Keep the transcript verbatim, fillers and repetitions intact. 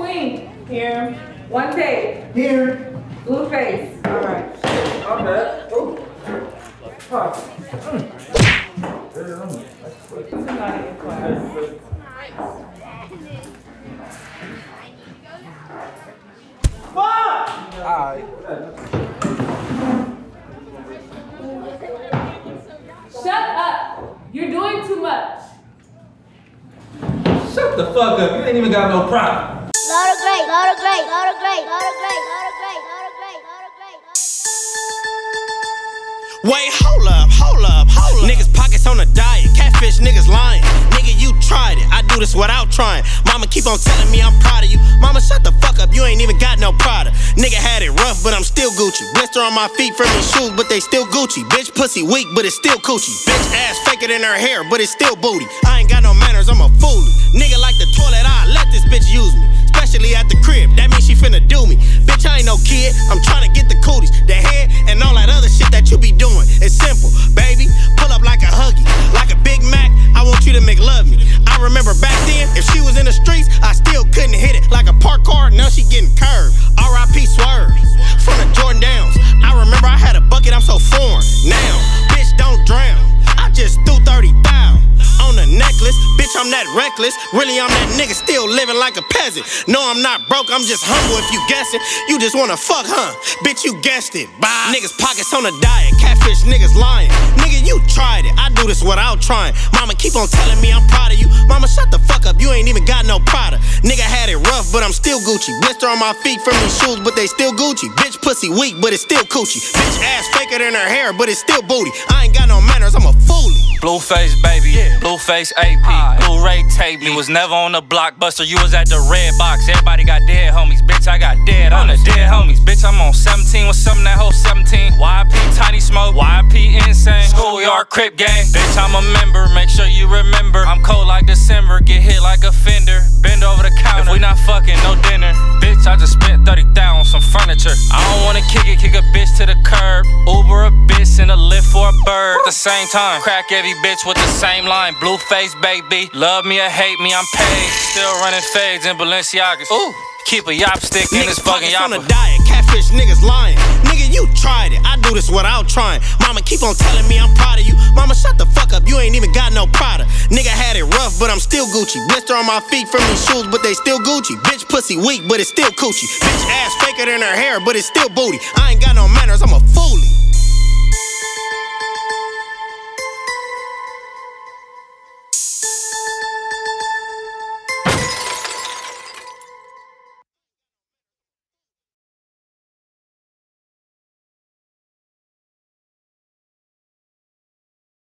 Queen. Here. One take. Here. Blueface. All right. I'm bad. Oh. Huh. Somebody in class. Fuck! Alright. Shut up. You're doing too much. Shut the fuck up. You ain't even got no problem. Lot of great, lot of great, lot of great, lot of great, lot of great, lot of great, lot of great. Wait, hold up, hold up, hold up. Niggas pockets on a diet, catfish niggas lying. Nigga, you tried it, I do this without trying. Mama keep on telling me I'm proud of you. Mama, shut the fuck up, you ain't even got no Prada. Nigga had it rough, but I'm still Gucci. Blister on my feet from these shoes, but they still Gucci. Bitch pussy weak, but it's still coochie. Bitch ass faker than her hair, but it's still booty. I ain't got no manners, I'm a foolie. Nigga like the toilet, I let this bitch use me. Especially at the crib, that means she finna do me. Bitch, I ain't no kid, I'm tryna get the cooties, the head, and all that other shit that you be doing. It's simple, baby, pull up like a Huggy. Like a Big Mac, I want you to McLove me. I remember back then, if she was in the streets, I still couldn't hit it. Like a park car, now she getting curved. R I P Swerve, from the Jordan Downs. I remember I had a bucket, I'm so foreign. Now, bitch, don't drown. I just threw thirty thousand on a necklace. Bitch, I'm that reckless. Really, I'm that nigga still living like a peasant. No, I'm not broke, I'm just humble if you guessing. You just wanna fuck, huh? Bitch, you guessed it. Bye. Niggas pockets on a diet, catfish niggas lying. Nigga, you tried it, I do this without trying. Mama keep on telling me I'm proud of you. Mama, shut the fuck up, you ain't even got no Prada. Nigga had it rough, but I'm still Gucci. Blister on my feet from these shoes, but they still Gucci. Bitch pussy weak, but it's still coochie. Bitch ass faker than her hair, but it's still booty. I ain't got no manners, I'm a foolie. Blueface, baby, yeah. Blueface A P, Blu-ray tape. You was never on the blockbuster, you was at the red box. Everybody got dead homies, bitch, I got dead on the dead homies. Bitch, I'm on seventeen with something that whole seventeen. Y I P Tiny Smoke, Y I P Insane, Schoolyard Crip Gang. Bitch, I'm a member, make sure you remember. I'm cold like December, get hit like a fender. Bend over the counter, if we not fucking, no dinner. Bitch, I just spent thirty thousand on some furniture. I don't wanna kick it, kick a bitch to the curb. Uber a bitch and a lift for a bird. At the same time, crack every bitch with the same line. Blueface, baby, love me or hate me, I'm paid. Still running fades in Balenciagas. Ooh, keep a yop stick in this fucking yapper. On a diet, catfish niggas lying. Nigga, you tried it, I do this without trying. Mama keep on telling me I'm proud of you. Mama, shut the fuck up, you ain't even got no Prada. Nigga had it rough, but I'm still Gucci. Blister on my feet from these shoes, but they still Gucci. Bitch pussy weak, but it's still coochie. Bitch ass faker than her hair, but it's still booty. I ain't got no manners, I'm a foolie.